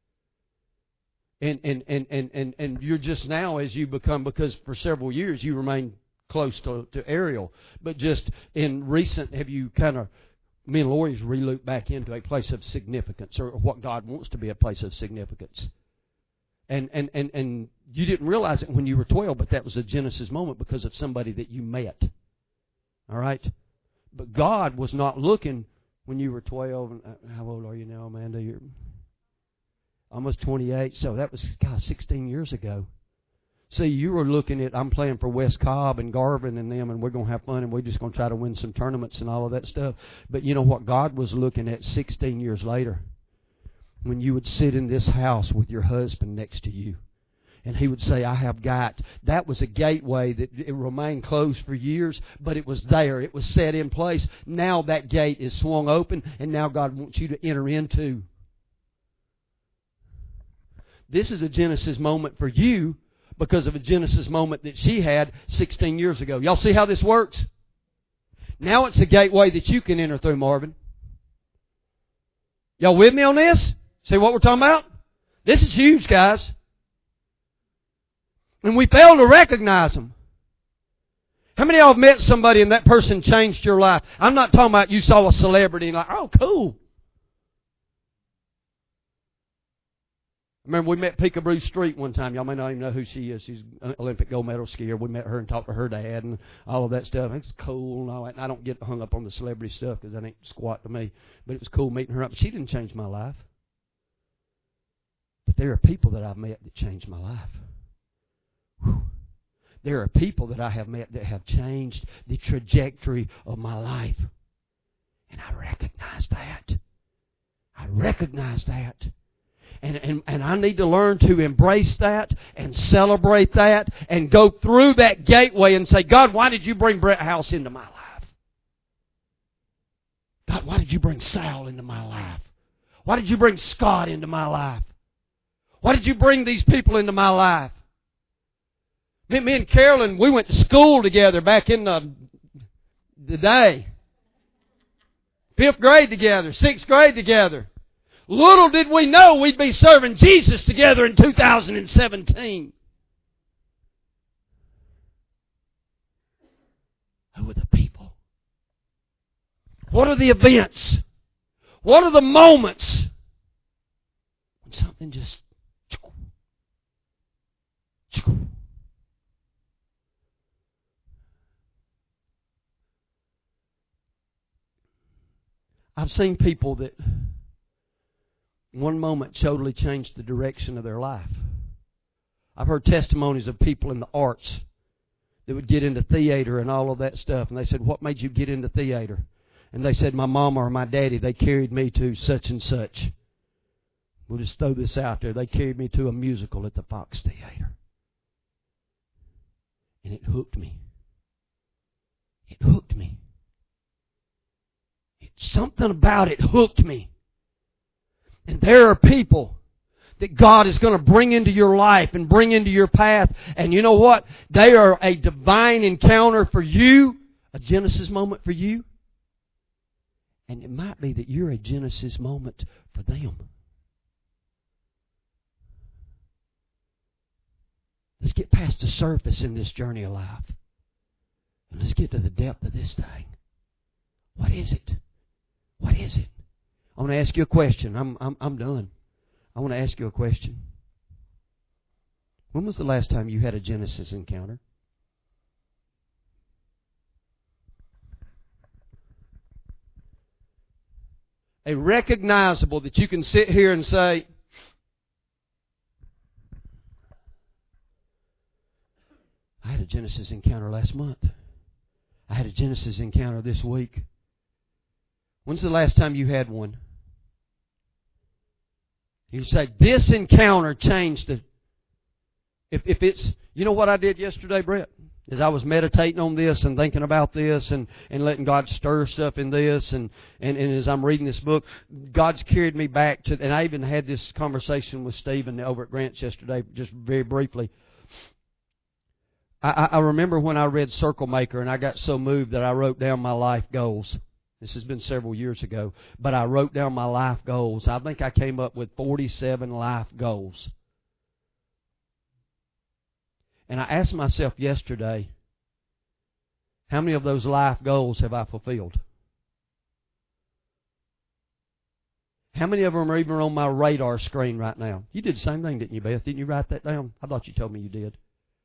And and, and, and, and and you're just now, as you become, because for several years you remained close to, to Ariel, but just in recent, have you kind of, me and Lori's re-looped back into a place of significance, or what God wants to be a place of significance. And, and, and, and you didn't realize it when you were twelve, but that was a Genesis moment because of somebody that you met. All right? But God was not looking when you were twelve. And how old are you now, Amanda? You're almost twenty-eight. So that was, God, sixteen years ago. See, you were looking at, I'm playing for West Cobb and Garvin and them, and we're going to have fun, and we're just going to try to win some tournaments and all of that stuff. But you know what God was looking at sixteen years later? When you would sit in this house with your husband next to you, and he would say, I have got. That was a gateway that it remained closed for years, but it was there. It was set in place. Now that gate is swung open, and now God wants you to enter into. This is a Genesis moment for you, because of a Genesis moment that she had sixteen years ago. Y'all see how this works? Now it's a gateway that you can enter through, Marvin. Y'all with me on this? See what we're talking about? This is huge, guys. And we fail to recognize them. How many of y'all have met somebody and that person changed your life? I'm not talking about you saw a celebrity and like, oh, cool. Remember, we met Peekaboo Street one time. Y'all may not even know who she is. She's an Olympic gold medal skier. We met her and talked to her dad and all of that stuff. It's cool and all that. And I don't get hung up on the celebrity stuff because that ain't squat to me. But it was cool meeting her up. She didn't change my life. But there are people that I've met that changed my life. Whew. There are people that I have met that have changed the trajectory of my life. And I recognize that. I recognize that. And, and, and I need to learn to embrace that and celebrate that and go through that gateway and say, God, why did you bring Brett House into my life? God, why did you bring Sal into my life? Why did you bring Scott into my life? Why did you bring these people into my life? Me, me and Carolyn, we went to school together back in the today. Fifth grade together, sixth grade together. Little did we know we'd be serving Jesus together in two thousand seventeen. Who are the people? What are the events? What are the moments when something just... I've seen people that one moment totally changed the direction of their life. I've heard testimonies of people in the arts that would get into theater and all of that stuff. And they said, what made you get into theater? And they said, my mama or my daddy, they carried me to such and such. We'll just throw this out there. They carried me to a musical at the Fox Theater. And it hooked me. It hooked me. Something about it hooked me. And there are people that God is going to bring into your life and bring into your path. And you know what? They are a divine encounter for you, a Genesis moment for you. And it might be that you're a Genesis moment for them. Let's get past the surface in this journey of life. And let's get to the depth of this thing. What is it? What is it? I want to ask you a question. I'm, I'm, I'm done. I want to ask you a question. When was the last time you had a Genesis encounter? A recognizable that you can sit here and say, I had a Genesis encounter last month. I had a Genesis encounter this week. When's the last time you had one? You say, this encounter changed it. If, if it's, you know what I did yesterday, Brett? Is I was meditating on this and thinking about this and, and letting God stir stuff in this. And, and, and as I'm reading this book, God's carried me back to, and I even had this conversation with Stephen over at Grant's yesterday, just very briefly. I, I remember when I read Circle Maker and I got so moved that I wrote down my life goals. This has been several years ago, but I wrote down my life goals. I think I came up with forty-seven life goals. And I asked myself yesterday, how many of those life goals have I fulfilled? How many of them are even on my radar screen right now? You did the same thing, didn't you, Beth? Didn't you write that down? I thought you told me you did.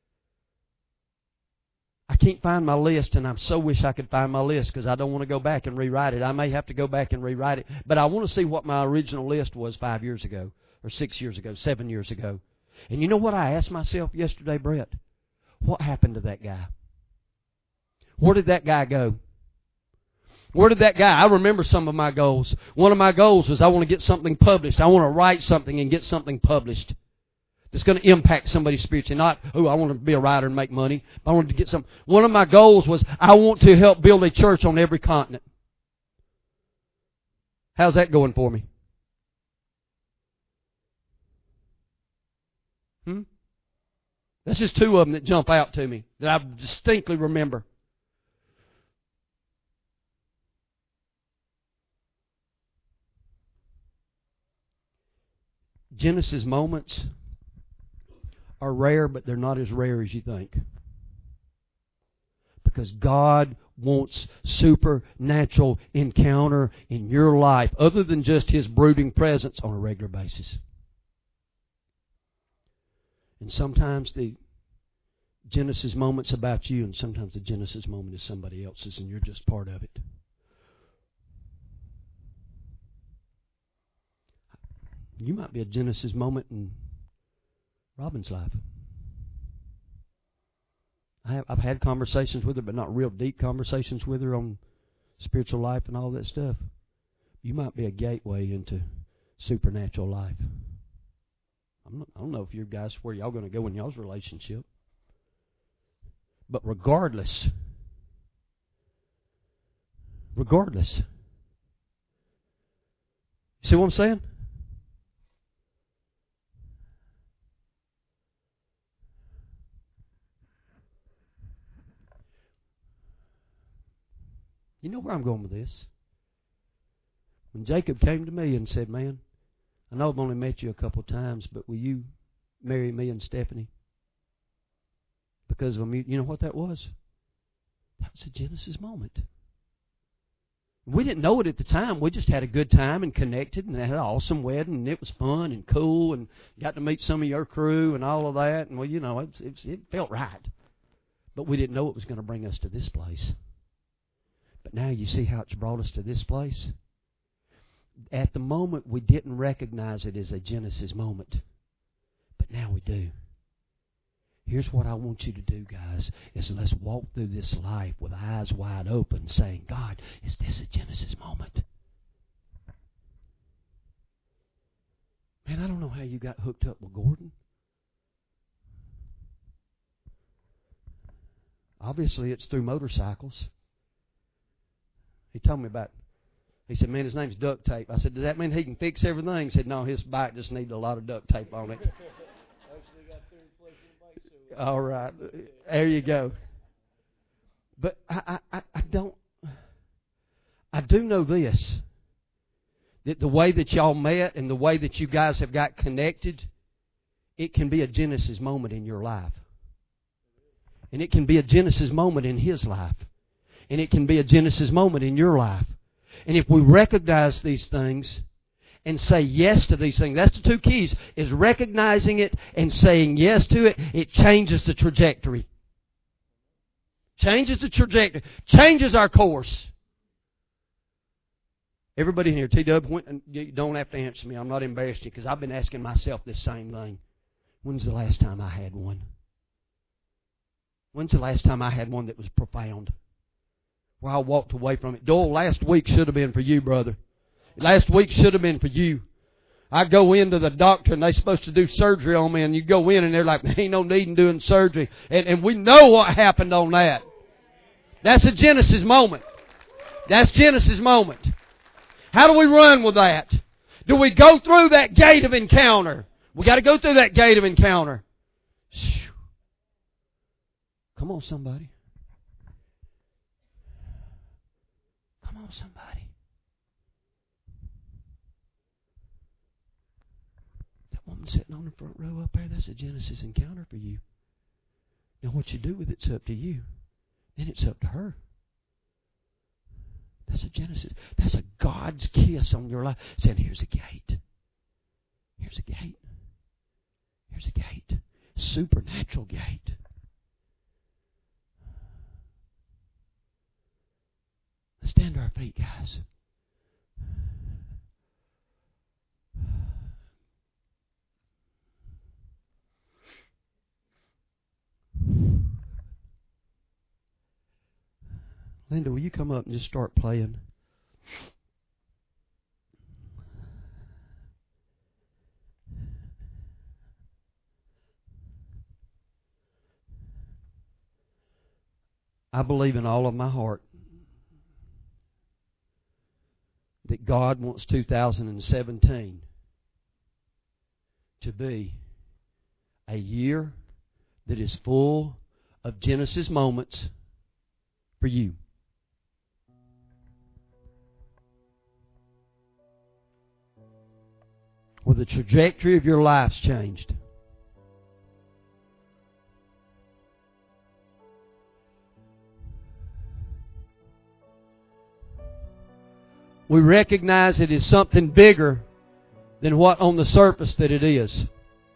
I can't find my list, and I so wish I could find my list because I don't want to go back and rewrite it. I may have to go back and rewrite it, but I want to see what my original list was five years ago, or six years ago, seven years ago. And you know what I asked myself yesterday, Brett? What happened to that guy? Where did that guy go? Where did that guy? I remember some of my goals. One of my goals was I want to get something published. I want to write something and get something published that's going to impact somebody spiritually. Not, oh, I want to be a writer and make money. I wanted to get some. One of my goals was I want to help build a church on every continent. How's that going for me? Hmm? That's just two of them that jump out to me that I distinctly remember. Genesis moments are rare, but they're not as rare as you think. Because God wants supernatural encounter in your life, other than just His brooding presence on a regular basis. And sometimes the Genesis moment's about you, and sometimes the Genesis moment is somebody else's, and you're just part of it. You might be a Genesis moment in Robin's life. I have, I've had conversations with her, but not real deep conversations with her on spiritual life and all that stuff. You might be a gateway into supernatural life. I'm not, I don't know if you guys, where y'all going to go in y'all's relationship. But regardless, regardless, see what I'm saying? You know where I'm going with this? When Jacob came to me and said, man, I know I've only met you a couple of times, but will you marry me and Stephanie? Because of a, you know what that was? That was a Genesis moment. We didn't know it at the time. We just had a good time and connected and had an awesome wedding, and it was fun and cool, and got to meet some of your crew and all of that. And, well, you know, it, it, it felt right. But we didn't know it was going to bring us to this place. But now you see how it's brought us to this place? At the moment, we didn't recognize it as a Genesis moment. But now we do. Here's what I want you to do, guys, is let's walk through this life with eyes wide open, saying, God, is this a Genesis moment? Man, I don't know how you got hooked up with Gordon. Obviously, it's through motorcycles. He told me about, he said, man, his name's duct tape. I said, does that mean he can fix everything? He said, no, his bike just needs a lot of duct tape on it. All right. There you go. But I, I, I don't, I do know this, that the way that y'all met and the way that you guys have got connected, it can be a Genesis moment in your life. And it can be a Genesis moment in his life. And it can be a Genesis moment in your life. And if we recognize these things and say yes to these things, that's the two keys, is recognizing it and saying yes to it. It changes the trajectory. Changes the trajectory. Changes our course. Everybody in here, T-Dub, you don't have to answer me. I'm not embarrassed you because I've been asking myself this same thing. When's the last time I had one? When's the last time I had one that was profound? Where I walked away from it. Doyle, last week should have been for you, brother. Last week should have been for you. I go into the doctor and they're supposed to do surgery on me, and you go in and they're like, there ain't no need in doing surgery. And, and we know what happened on that. That's a Genesis moment. That's Genesis moment. How do we run with that? Do we go through that gate of encounter? We got to go through that gate of encounter. Come on, somebody. Come on, somebody. That woman sitting on the front row up there, that's a Genesis encounter for you. Now what you do with it's up to you. Then it's up to her. That's a Genesis. That's a God's kiss on your life. Saying, here's a gate. Here's a gate. Here's a gate. Supernatural gate. Let's stand to our feet, guys. Linda, will you come up and just start playing? I believe in all of my heart that God wants two thousand seventeen to be a year that is full of Genesis moments for you. Where the trajectory of your life's changed. We recognize it is something bigger than what on the surface that it is.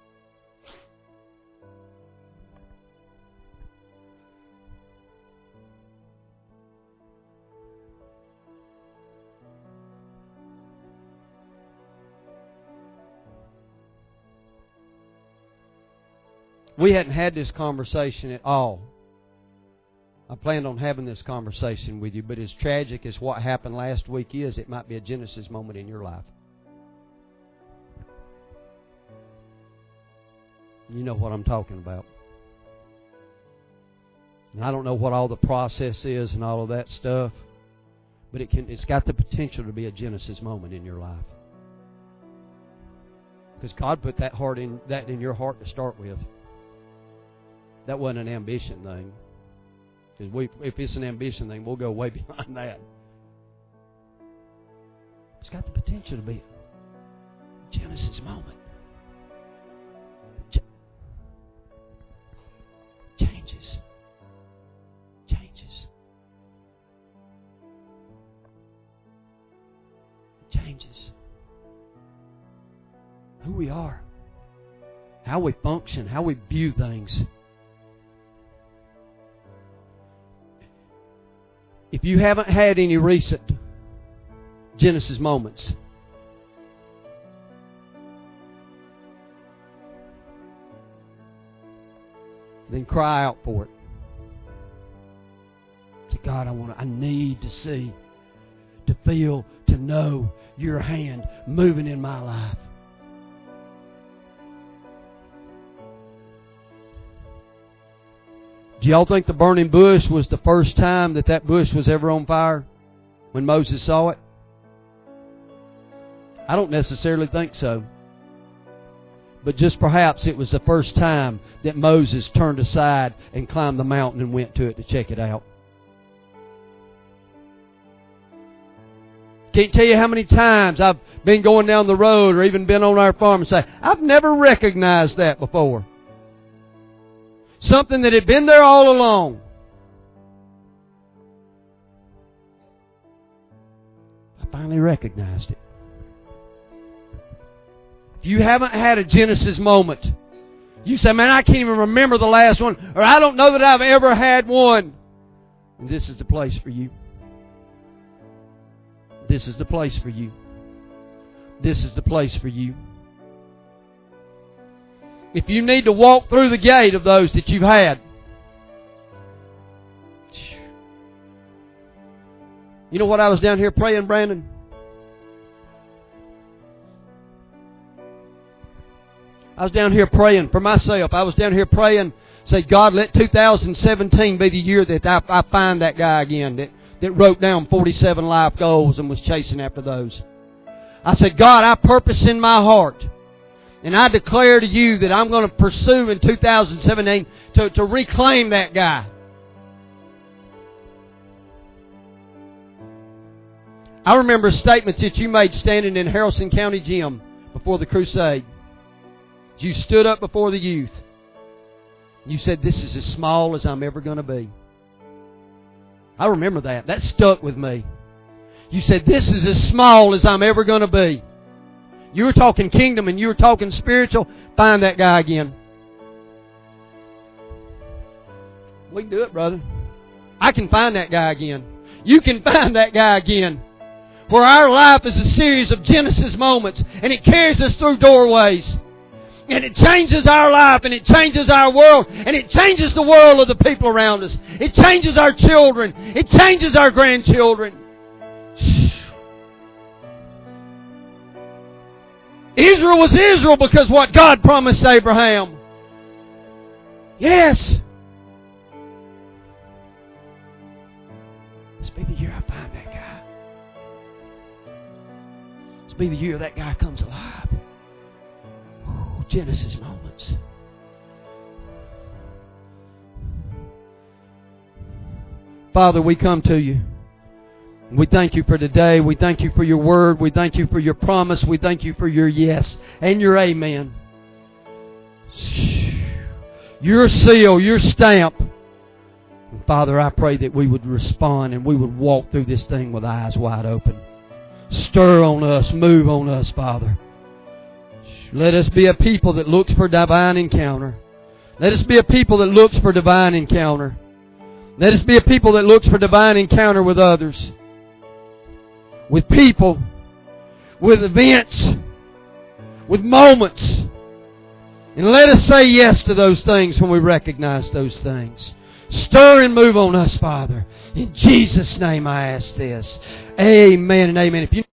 We hadn't had this conversation at all. I planned on having this conversation with you, but as tragic as what happened last week is, it might be a Genesis moment in your life. You know what I'm talking about. And I don't know what all the process is and all of that stuff, but it can, it's got the potential to be a Genesis moment in your life. Because God put that heart in that in your heart to start with. That wasn't an ambition thing. Because we, if it's an ambition thing, we'll go way beyond that. It's got the potential to be a Genesis moment. Ch- changes. Changes. Changes. Who we are. How we function. How we view things. If you haven't had any recent Genesis moments, then cry out for it. Say, God, I want to, I need to see, to feel, to know your hand moving in my life. Do y'all think the burning bush was the first time that that bush was ever on fire when Moses saw it? I don't necessarily think so. But just perhaps it was the first time that Moses turned aside and climbed the mountain and went to it to check it out. Can't tell you how many times I've been going down the road or even been on our farm and say, I've never recognized that before. Something that had been there all along. I finally recognized it. If you haven't had a Genesis moment, you say, man, I can't even remember the last one, or I don't know that I've ever had one. And this is the place for you. This is the place for you. This is the place for you. If you need to walk through the gate of those that you've had, you know what I was down here praying, Brandon? I was down here praying for myself. I was down here praying, say, God, let two thousand seventeen be the year that I, I find that guy again that, that wrote down forty-seven life goals and was chasing after those. I said, God, I purpose in my heart, and I declare to you that I'm going to pursue in two thousand seventeen to, to reclaim that guy. I remember a statement that you made standing in Haralson County Gym before the crusade. You stood up before the youth. You said, this is as small as I'm ever going to be. I remember that. That stuck with me. You said, this is as small as I'm ever going to be. You were talking kingdom and you were talking spiritual. Find that guy again. We can do it, brother. I can find that guy again. You can find that guy again. Where our life is a series of Genesis moments and it carries us through doorways. And it changes our life and it changes our world and it changes the world of the people around us. It changes our children. It changes our grandchildren. Israel was Israel because what God promised Abraham. Yes. This be the year I find that guy. This be the year that guy comes alive. Ooh, Genesis moments. Father, we come to you. We thank you for today. We thank you for your word. We thank you for your promise. We thank you for your yes and your amen. Your seal, your stamp. And Father, I pray that we would respond and we would walk through this thing with eyes wide open. Stir on us, move on us, Father. Let us be a people that looks for divine encounter. Let us be a people that looks for divine encounter. Let us be a people that looks for divine encounter with others. With people. With events. With moments. And let us say yes to those things when we recognize those things. Stir and move on us, Father. In Jesus' name I ask this. Amen and amen. If you